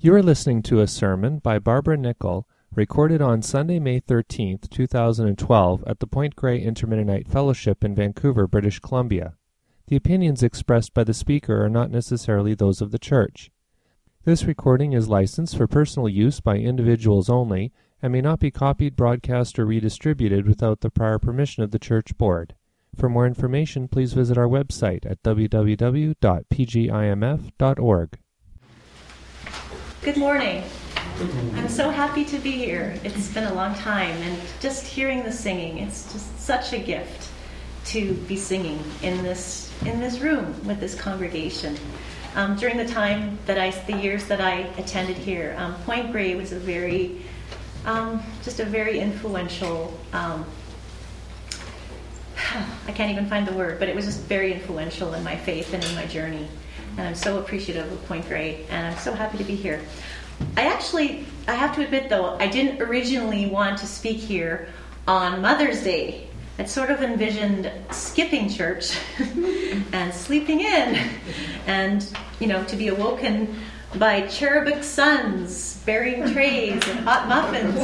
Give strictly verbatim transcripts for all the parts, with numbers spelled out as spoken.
You are listening to a sermon by Barbara Nickel, recorded on Sunday, May thirteenth, two thousand twelve, at the Point Grey Intermennonite Fellowship in Vancouver, British Columbia. The opinions expressed by the speaker are not necessarily those of the church. This recording is licensed for personal use by individuals only and may not be copied, broadcast, or redistributed without the prior permission of the church board. For more information, please visit our website at w w w dot p g i m f dot org. Good morning. I'm so happy to be here. It's been a long time, and just hearing the singing, it's just such a gift to be singing in this in this room with this congregation. Um, during the time that I, the years that I attended here, um, Point Grey was a very, um, just a very influential. Um, I can't even find the word, but it was just very influential in my faith and in my journey. And I'm so appreciative of Point Grey, and I'm so happy to be here. I actually, I have to admit though, I didn't originally want to speak here on Mother's Day. I'd sort of envisioned skipping church and sleeping in, and, you know, to be awoken by cherubic sons bearing trays and hot muffins.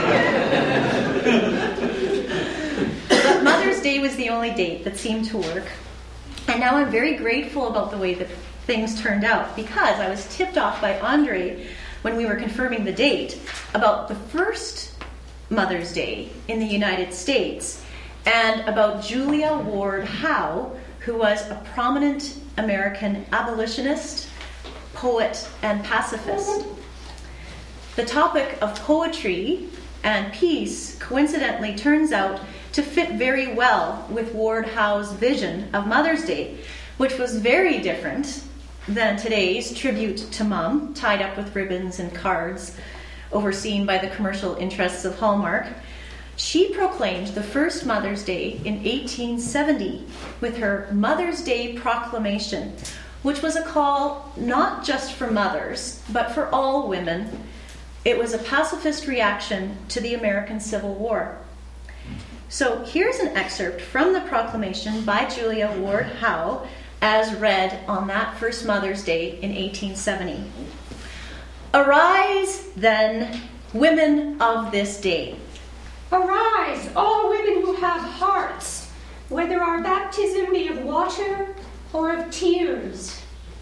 But Mother's Day was the only date that seemed to work. And now I'm very grateful about the way that things turned out, because I was tipped off by Andre when we were confirming the date about the first Mother's Day in the United States, and about Julia Ward Howe, who was a prominent American abolitionist, poet, and pacifist. The topic of poetry and peace coincidentally turns out to fit very well with Ward Howe's vision of Mother's Day, which was very different than today's tribute to Mom, tied up with ribbons and cards, overseen by the commercial interests of Hallmark. She proclaimed the first Mother's Day in eighteen seventy with her Mother's Day Proclamation, which was a call not just for mothers, but for all women. It was a pacifist reaction to the American Civil War. So here's an excerpt from the proclamation by Julia Ward Howe, as read on that first Mother's Day in eighteen seventy. Arise, then, women of this day. Arise, all women who have hearts, whether our baptism be of water or of tears.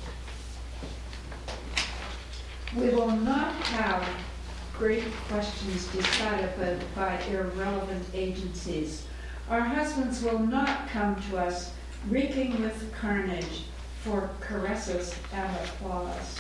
We will not have great questions decided by irrelevant agencies. Our husbands will not come to us reeking with carnage for caresses and applause.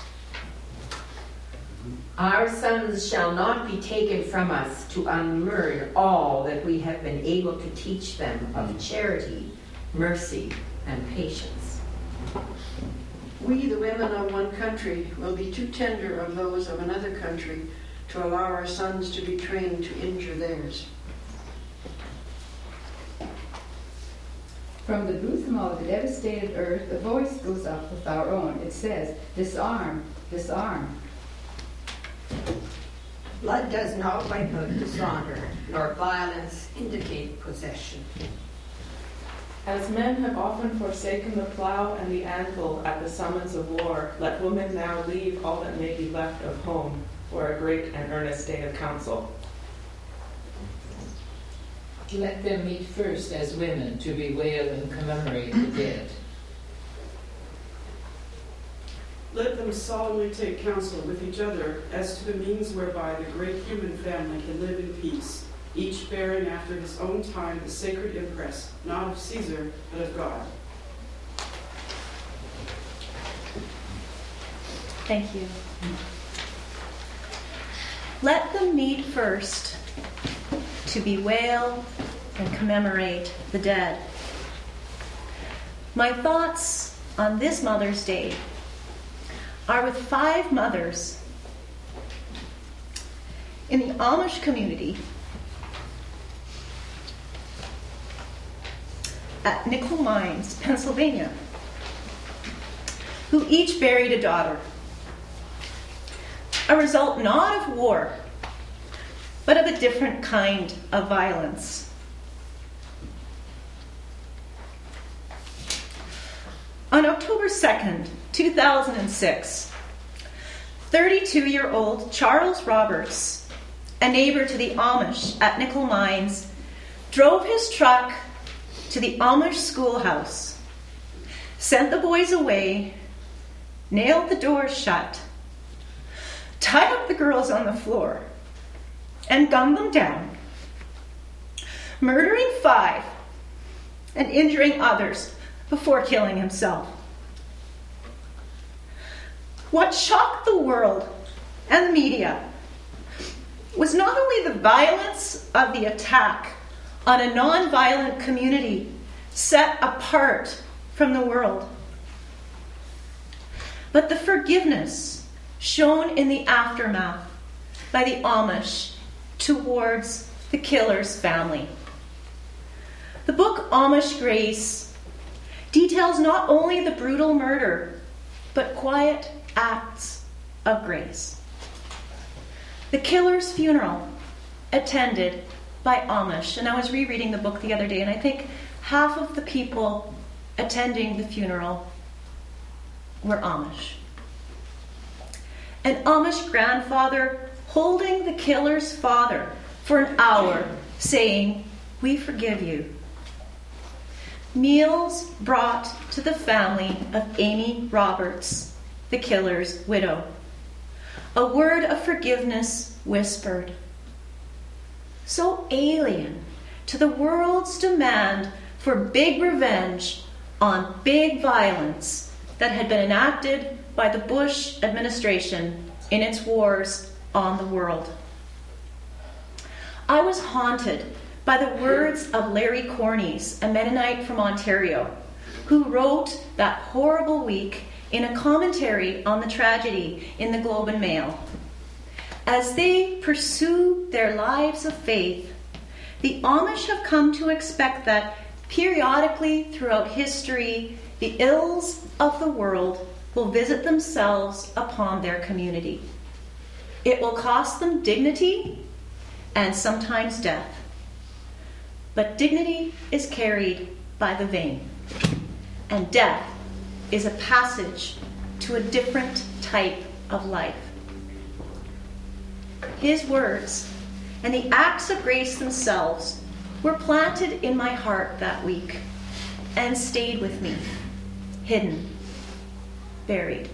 Our sons shall not be taken from us to unlearn all that we have been able to teach them of charity, mercy, and patience. We, the women of one country, will be too tender of those of another country to allow our sons to be trained to injure theirs. From the bosom of the devastated earth, the voice goes up with our own. It says, disarm, disarm. Blood does not wipe out dishonor, nor violence indicate possession. As men have often forsaken the plow and the anvil at the summons of war, let women now leave all that may be left of home for a great and earnest day of council. Let them meet first as women to bewail and commemorate the dead. Let them solemnly take counsel with each other as to the means whereby the great human family can live in peace, each bearing after his own time the sacred impress, not of Caesar, but of God. Thank you. Let them meet first to bewail and commemorate the dead. My thoughts on this Mother's Day are with five mothers in the Amish community at Nickel Mines, Pennsylvania, who each buried a daughter. A result not of war, but of a different kind of violence. On October second, two thousand six, thirty-two-year-old Charles Roberts, a neighbor to the Amish at Nickel Mines, drove his truck to the Amish schoolhouse, sent the boys away, nailed the doors shut, tied up the girls on the floor, and gunned them down, murdering five and injuring others before killing himself. What shocked the world and the media was not only the violence of the attack on a non-violent community set apart from the world, but the forgiveness shown in the aftermath by the Amish towards the killer's family. The book Amish Grace details not only the brutal murder, but quiet acts of grace. The killer's funeral, attended by Amish. And I was rereading the book the other day, and I think half of the people attending the funeral were Amish. An Amish grandfather holding the killer's father for an hour, saying, "We forgive you." Meals brought to the family of Amy Roberts, the killer's widow. A word of forgiveness whispered. So alien to the world's demand for big revenge on big violence that had been enacted by the Bush administration in its wars on the world. I was haunted by the words of Larry Cornies, a Mennonite from Ontario, who wrote that horrible week in a commentary on the tragedy in the Globe and Mail. As they pursue their lives of faith, the Amish have come to expect that periodically throughout history, the ills of the world will visit themselves upon their community. It will cost them dignity and sometimes death. But dignity is carried by the vein, and death is a passage to a different type of life. His words and the acts of grace themselves were planted in my heart that week and stayed with me, hidden, buried.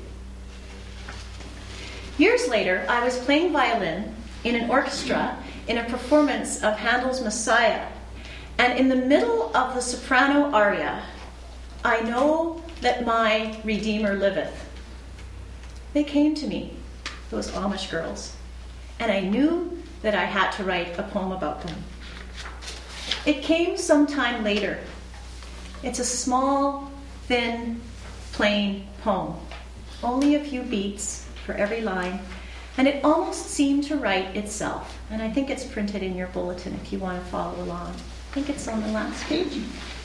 Years later, I was playing violin in an orchestra in a performance of Handel's Messiah, and in the middle of the soprano aria, I know that my Redeemer liveth. They came to me, those Amish girls, and I knew that I had to write a poem about them. It came some time later. It's a small, thin, plain poem, only a few beats for every line, and it almost seemed to write itself. And I think it's printed in your bulletin if you want to follow along. I think it's on the last page.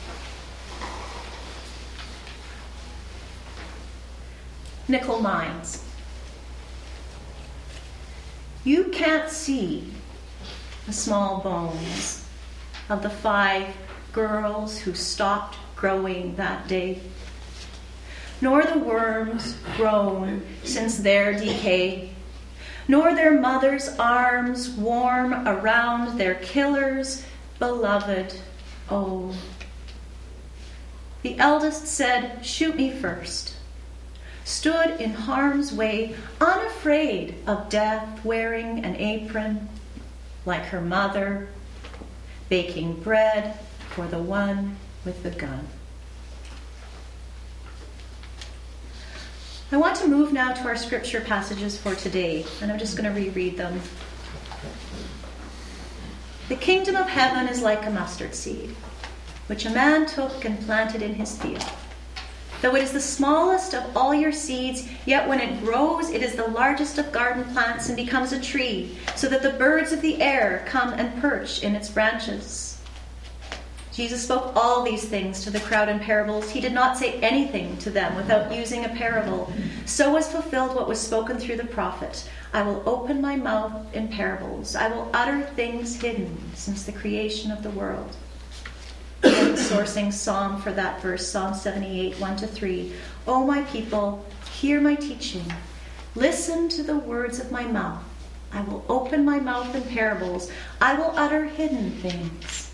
Nickel Mines. You can't see the small bones of the five girls who stopped growing that day, nor the worms grown since their decay, nor their mother's arms warm around their killer's beloved. Oh, the eldest said, "Shoot me first," stood in harm's way, unafraid of death, wearing an apron like her mother, baking bread for the one with the gun. I want to move now to our scripture passages for today, and I'm just going to reread them. The kingdom of heaven is like a mustard seed, which a man took and planted in his field. Though it is the smallest of all your seeds, yet when it grows, it is the largest of garden plants and becomes a tree, so that the birds of the air come and perch in its branches. Jesus spoke all these things to the crowd in parables. He did not say anything to them without using a parable. So was fulfilled what was spoken through the prophet. I will open my mouth in parables. I will utter things hidden since the creation of the world. I'm sourcing psalm for that verse, Psalm seventy-eight, one to three. O my people, hear my teaching. Listen to the words of my mouth. I will open my mouth in parables. I will utter hidden things,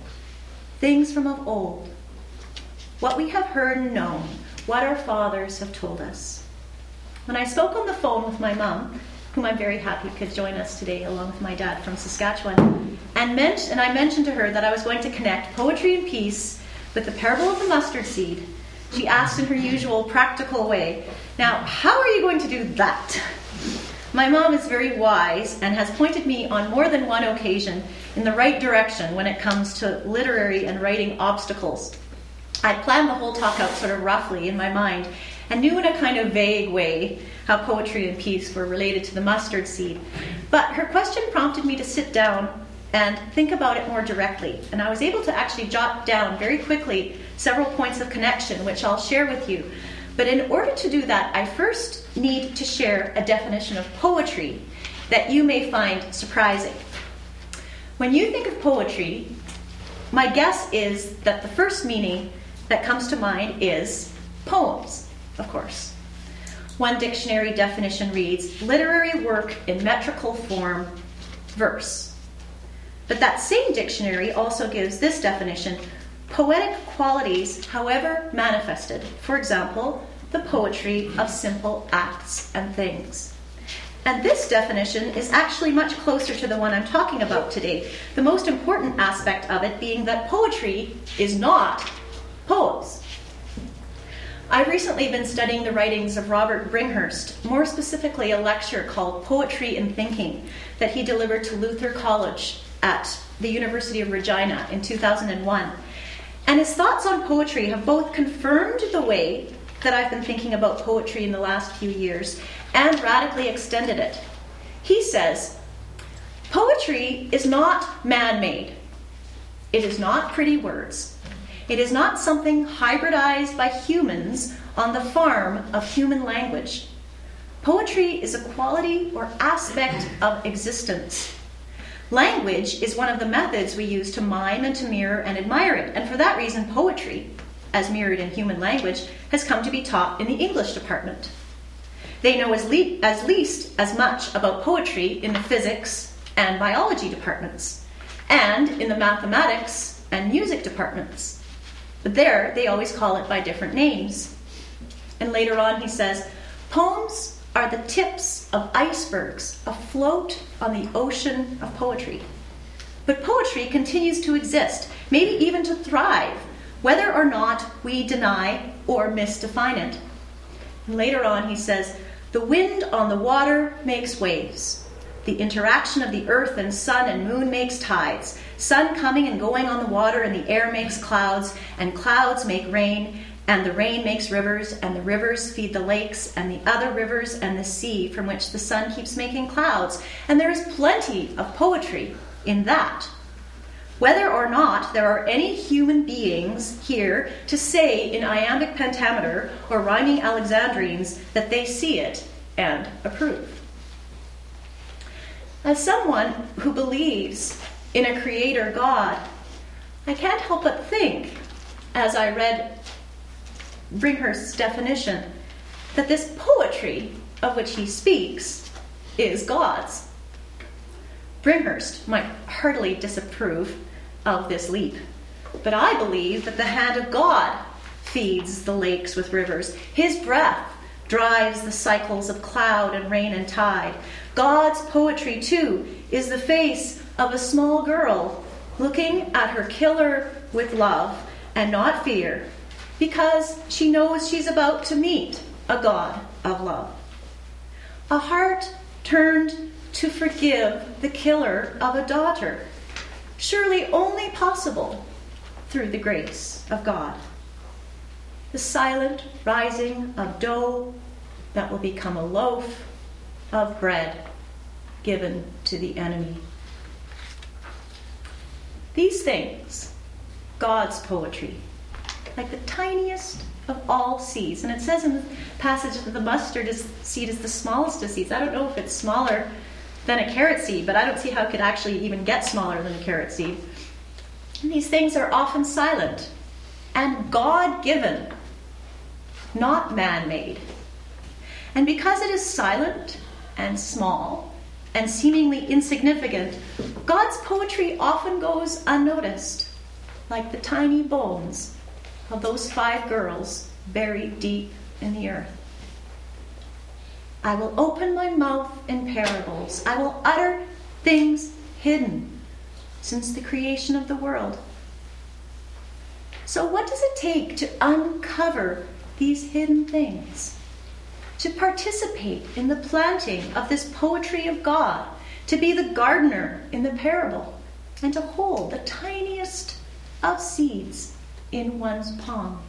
things from of old, what we have heard and known, what our fathers have told us. When I spoke on the phone with my mom, whom I'm very happy could join us today along with my dad from Saskatchewan, and, meant, and I mentioned to her that I was going to connect poetry and peace with the parable of the mustard seed, she asked in her usual practical way, "Now, how are you going to do that?" My mom is very wise and has pointed me on more than one occasion in the right direction when it comes to literary and writing obstacles. I planned the whole talk out sort of roughly in my mind and knew in a kind of vague way how poetry and peace were related to the mustard seed. But her question prompted me to sit down and think about it more directly. And I was able to actually jot down very quickly several points of connection, which I'll share with you. But in order to do that, I first need to share a definition of poetry that you may find surprising. When you think of poetry, my guess is that the first meaning that comes to mind is poems, of course. One dictionary definition reads, literary work in metrical form, verse. But that same dictionary also gives this definition, poetic qualities, however manifested. For example, the poetry of simple acts and things. And this definition is actually much closer to the one I'm talking about today, the most important aspect of it being that poetry is not poems. I've recently been studying the writings of Robert Bringhurst, more specifically a lecture called Poetry and Thinking that he delivered to Luther College at the University of Regina in two thousand one. And his thoughts on poetry have both confirmed the way that I've been thinking about poetry in the last few years and radically extended it. He says, poetry is not man-made. It is not pretty words. It is not something hybridized by humans on the farm of human language. Poetry is a quality or aspect of existence. Language is one of the methods we use to mime and to mirror and admire it. And for that reason, poetry, as mirrored in human language, has come to be taught in the English department. They know as, le- as least as much about poetry in the physics and biology departments, and in the mathematics and music departments. But there, they always call it by different names. And later on, he says, poems are the tips of icebergs afloat on the ocean of poetry. But poetry continues to exist, maybe even to thrive, whether or not we deny or misdefine it. And later on, he says, the wind on the water makes waves. The interaction of the earth and sun and moon makes tides. Sun coming and going on the water, and the air makes clouds, and clouds make rain, and the rain makes rivers, and the rivers feed the lakes, and the other rivers and the sea from which the sun keeps making clouds. And there is plenty of poetry in that. Whether or not there are any human beings here to say in iambic pentameter or rhyming alexandrines that they see it and approve. As someone who believes in a creator God, I can't help but think, as I read Bringhurst's definition, that this poetry of which he speaks is God's. Bringhurst might heartily disapprove of this leap, but I believe that the hand of God feeds the lakes with rivers. His breath drives the cycles of cloud and rain and tide. God's poetry, too, is the face of a small girl looking at her killer with love and not fear, because she knows she's about to meet a God of love. A heart turned to forgive the killer of a daughter, surely only possible through the grace of God. The silent rising of dough that will become a loaf of bread given to the enemy. These things, God's poetry, like the tiniest of all seeds. And it says in the passage that the mustard is, seed is the smallest of seeds. I don't know if it's smaller than a carrot seed, but I don't see how it could actually even get smaller than a carrot seed. And these things are often silent and God-given, not man-made. And because it is silent and small and seemingly insignificant, God's poetry often goes unnoticed, like the tiny bones of those five girls buried deep in the earth. I will open my mouth in parables. I will utter things hidden since the creation of the world. So what does it take to uncover these hidden things? To participate in the planting of this poetry of God, to be the gardener in the parable, and to hold the tiniest of seeds in one's palm.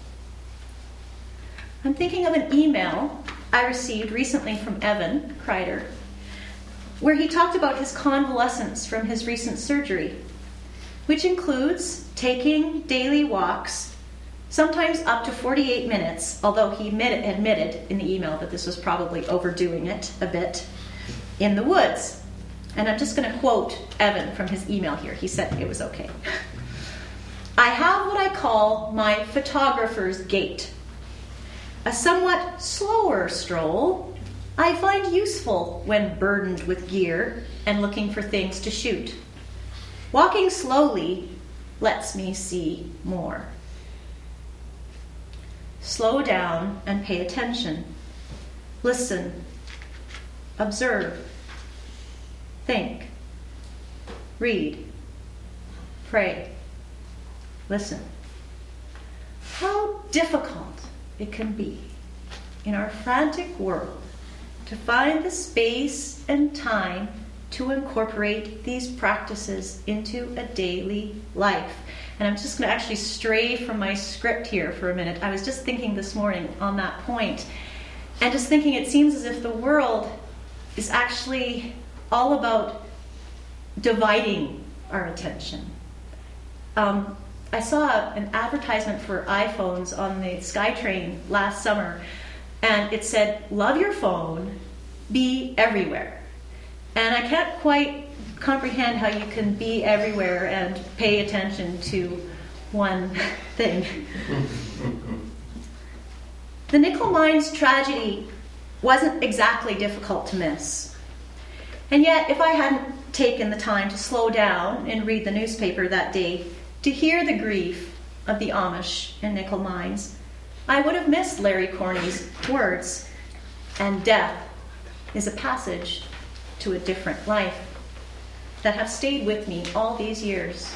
I'm thinking of an email I received recently from Evan Kreider, where he talked about his convalescence from his recent surgery, which includes taking daily walks, sometimes up to forty-eight minutes, although he admitted, admitted in the email that this was probably overdoing it a bit, in the woods. And I'm just going to quote Evan from his email here. He said it was okay. I have what I call my photographer's gait. A somewhat slower stroll I find useful when burdened with gear and looking for things to shoot. Walking slowly lets me see more. Slow down and pay attention. Listen. Observe. Think. Read. Pray. Listen. How difficult it can be in our frantic world to find the space and time to incorporate these practices into a daily life. And I'm just going to actually stray from my script here for a minute. I was just thinking this morning on that point, and just thinking it seems as if the world is actually all about dividing our attention. Um, I saw an advertisement for iPhones on the SkyTrain last summer, and it said, "Love your phone, be everywhere." And I can't quite comprehend how you can be everywhere and pay attention to one thing. The nickel mines tragedy wasn't exactly difficult to miss. And yet, if I hadn't taken the time to slow down and read the newspaper that day to hear the grief of the Amish in nickel mines, I would have missed Larry Corney's words, "And death is a passage to a different life," that have stayed with me all these years.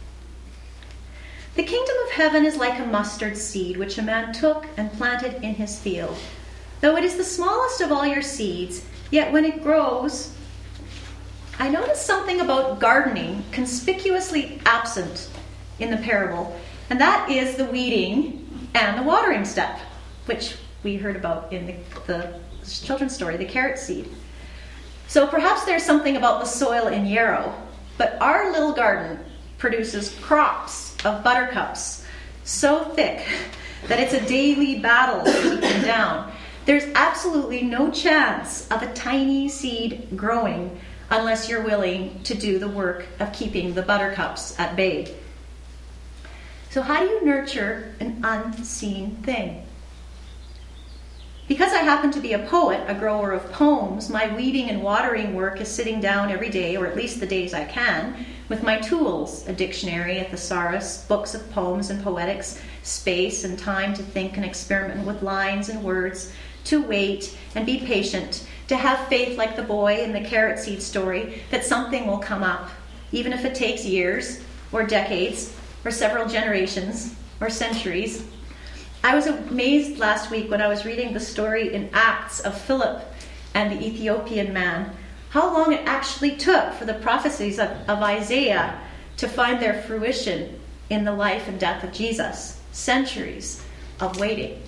The kingdom of heaven is like a mustard seed which a man took and planted in his field. Though it is the smallest of all your seeds, yet when it grows, I noticed something about gardening conspicuously absent in the parable, and that is the weeding and the watering step, which we heard about in the, the children's story, the carrot seed. So perhaps there's something about the soil in Yarrow, but our little garden produces crops of buttercups so thick that it's a daily battle to keep them down. There's absolutely no chance of a tiny seed growing unless you're willing to do the work of keeping the buttercups at bay. So how do you nurture an unseen thing? Because I happen to be a poet, a grower of poems, my weeding and watering work is sitting down every day, or at least the days I can, with my tools, a dictionary, a thesaurus, books of poems and poetics, space and time to think and experiment with lines and words, to wait and be patient, to have faith like the boy in the carrot seed story that something will come up, even if it takes years or decades or several generations or centuries. I was amazed last week when I was reading the story in Acts of Philip and the Ethiopian man, how long it actually took for the prophecies of, of Isaiah to find their fruition in the life and death of Jesus. Centuries of waiting.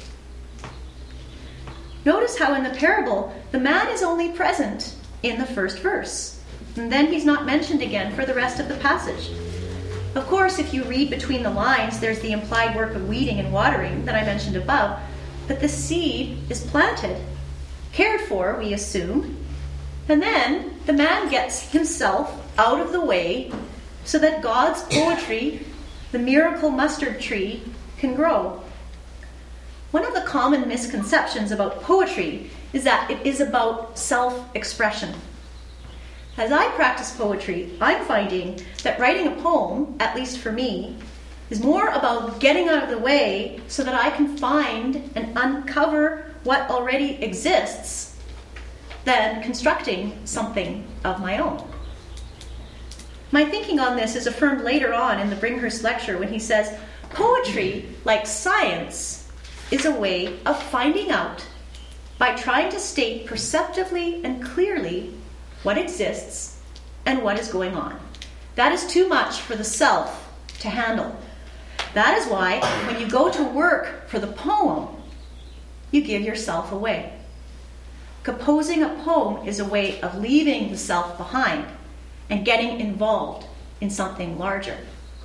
Notice how in the parable, the man is only present in the first verse, and then he's not mentioned again for the rest of the passage. Of course, if you read between the lines, there's the implied work of weeding and watering that I mentioned above, but the seed is planted, cared for, we assume, and then the man gets himself out of the way so that God's poetry, the miracle mustard tree, can grow. One of the common misconceptions about poetry is that it is about self-expression. As I practice poetry, I'm finding that writing a poem, at least for me, is more about getting out of the way so that I can find and uncover what already exists than constructing something of my own. My thinking on this is affirmed later on in the Bringhurst lecture when he says, poetry, like science, is a way of finding out by trying to state perceptively and clearly what exists and what is going on. That is too much for the self to handle. That is why when you go to work for the poem, you give yourself away. Composing a poem is a way of leaving the self behind and getting involved in something larger.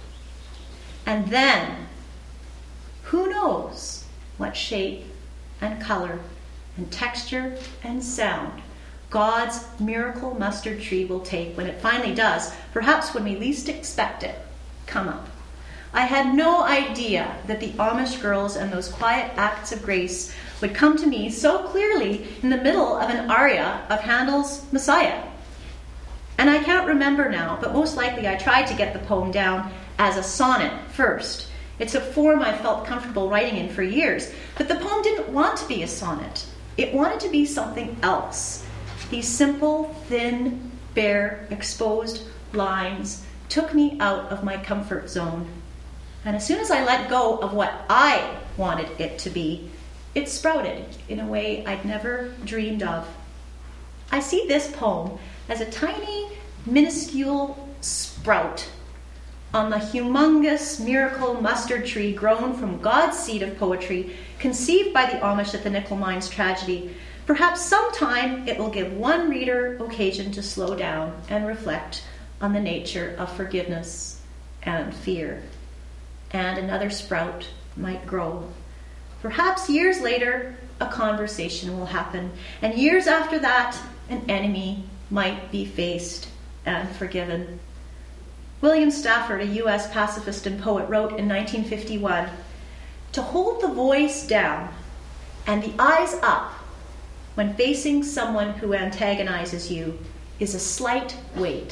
And then, who knows what shape and color and texture and sound God's miracle mustard tree will take when it finally does, perhaps when we least expect it, come up. I had no idea that the Amish girls and those quiet acts of grace would come to me so clearly in the middle of an aria of Handel's Messiah. And I can't remember now, but most likely I tried to get the poem down as a sonnet first. It's a form I felt comfortable writing in for years, but the poem didn't want to be a sonnet. It wanted to be something else. These simple, thin, bare, exposed lines took me out of my comfort zone. And as soon as I let go of what I wanted it to be, it sprouted in a way I'd never dreamed of. I see this poem as a tiny, minuscule sprout on the humongous miracle mustard tree grown from God's seed of poetry, conceived by the Amish at the nickel mines tragedy. Perhaps sometime it will give one reader occasion to slow down and reflect on the nature of forgiveness and fear. And another sprout might grow. Perhaps years later, a conversation will happen, and years after that, an enemy might be faced and forgiven. William Stafford, a U S pacifist and poet, wrote in nineteen fifty-one, "To hold the voice down and the eyes up when facing someone who antagonizes you is a slight weight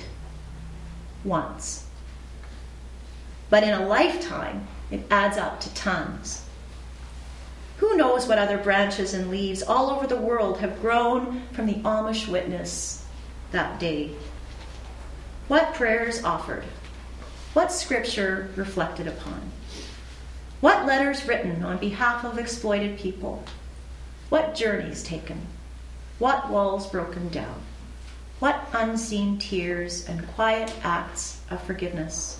once. But in a lifetime, it adds up to tons." Who knows what other branches and leaves all over the world have grown from the Amish witness that day? What prayers offered? What scripture reflected upon? What letters written on behalf of exploited people? What journeys taken? What walls broken down? What unseen tears and quiet acts of forgiveness?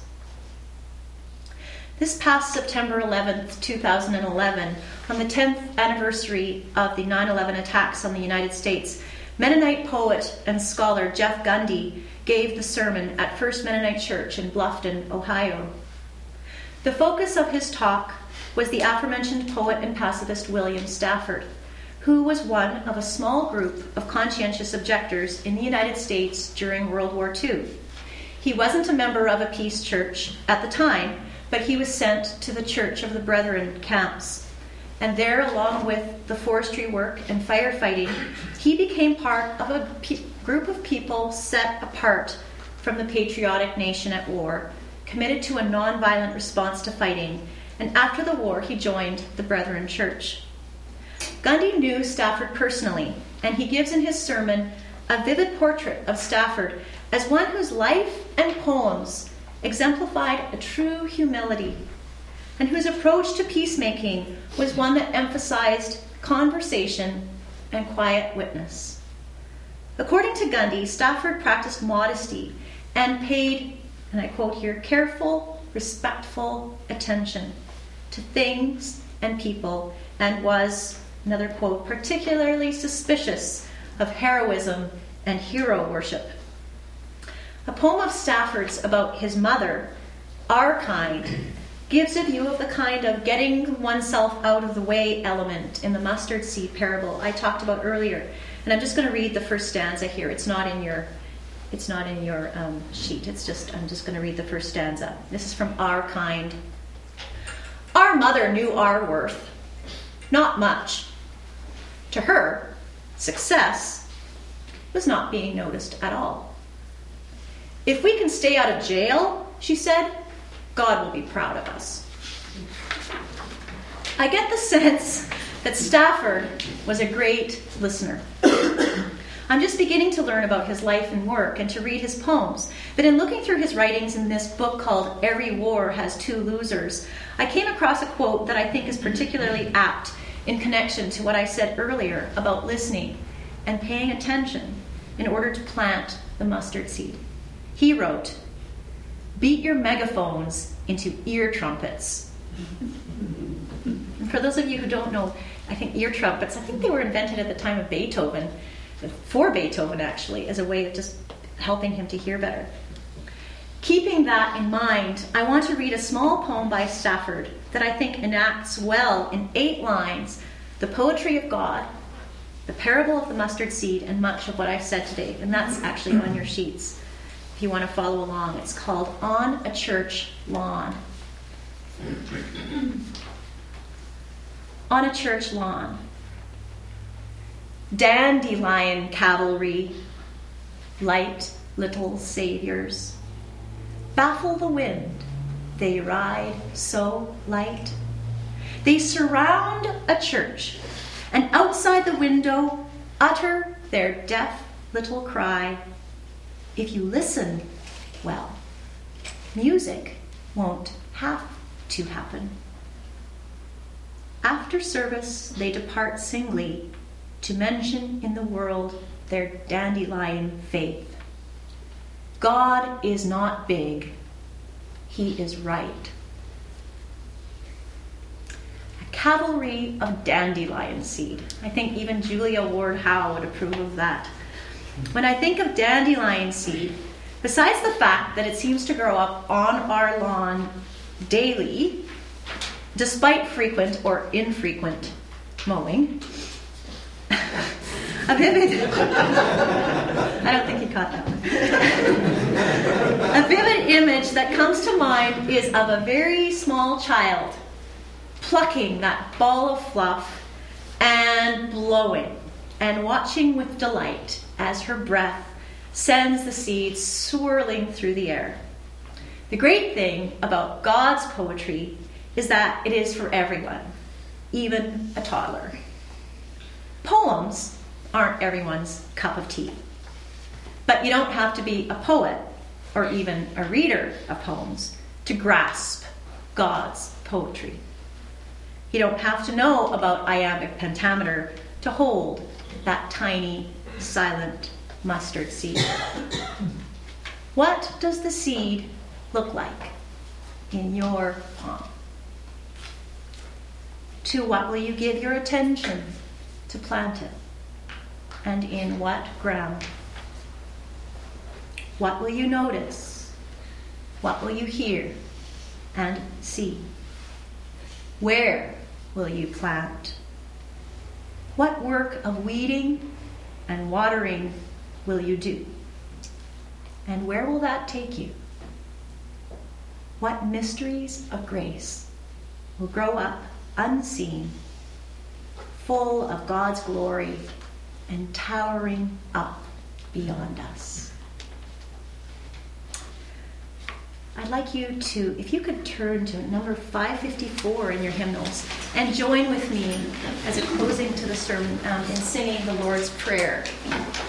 This past September eleventh, two thousand eleven, on the tenth anniversary of the nine eleven attacks on the United States, Mennonite poet and scholar Jeff Gundy gave the sermon at First Mennonite Church in Bluffton, Ohio. The focus of his talk was the aforementioned poet and pacifist William Stafford, who was one of a small group of conscientious objectors in the United States during World War Two. He wasn't a member of a peace church at the time, but he was sent to the Church of the Brethren camps. And there, along with the forestry work and firefighting, he became part of a pe- group of people set apart from the patriotic nation at war, committed to a nonviolent response to fighting, and after the war he joined the Brethren Church. Gundy knew Stafford personally, and he gives in his sermon a vivid portrait of Stafford as one whose life and poems exemplified a true humility, and whose approach to peacemaking was one that emphasized conversation and quiet witness. According to Gundy, Stafford practiced modesty and paid, and I quote here, careful, respectful attention to things and people, and was, another quote, particularly suspicious of heroism and hero worship. A poem of Stafford's about his mother, Our Kind, gives a view of the kind of getting oneself out of the way element in the mustard seed parable I talked about earlier. And I'm just going to read the first stanza here. It's not in your, it's not in your um, sheet. It's just, I'm just going to read the first stanza. This is from Our Kind. Our mother knew our worth. Not much. To her, Success was not being noticed at all. If we can stay out of jail, she said, God will be proud of us. I get the sense that Stafford was a great listener. I'm just beginning to learn about his life and work and to read his poems. But in looking through his writings in this book called Every War Has Two Losers, I came across a quote that I think is particularly apt in connection to what I said earlier about listening and paying attention in order to plant the mustard seed. He wrote, "Beat your megaphones into ear trumpets." And for those of you who don't know, I think ear trumpets, I think they were invented at the time of Beethoven, for Beethoven actually, as a way of just helping him to hear better. Keeping that in mind, I want to read a small poem by Stafford that I think enacts well in eight lines the poetry of God, the parable of the mustard seed, and much of what I've said today. And that's actually on your sheets if you want to follow along. It's called On a Church Lawn. On a church lawn. Dandelion cavalry, light little saviors, baffle the wind, they ride so light. They surround a church, and outside the window utter their deaf little cry. If you listen well, music won't have to happen. After service, they depart singly to mention in the world their dandelion faith. God is not big, he is right. A cavalry of dandelion seed. I think even Julia Ward Howe would approve of that. When I think of dandelion seed, besides the fact that it seems to grow up on our lawn daily, despite frequent or infrequent mowing, a vivid, I don't think you caught that one. A vivid image that comes to mind is of a very small child plucking that ball of fluff and blowing and watching with delight as her breath sends the seeds swirling through the air. The great thing about God's poetry is that it is for everyone, even a toddler. Poems aren't everyone's cup of tea. But you don't have to be a poet or even a reader of poems to grasp God's poetry. You don't have to know about iambic pentameter to hold that tiny, silent mustard seed. What does the seed look like in your palm? To what will you give your attention to plant it? And in what ground? What will you notice? What will you hear and see? Where will you plant? What work of weeding and watering will you do? And where will that take you? What mysteries of grace will grow up unseen, full of God's glory and towering up beyond us? I'd like you to, if you could turn to number five fifty-four in your hymnals and join with me as a closing to the sermon um, in singing the Lord's Prayer.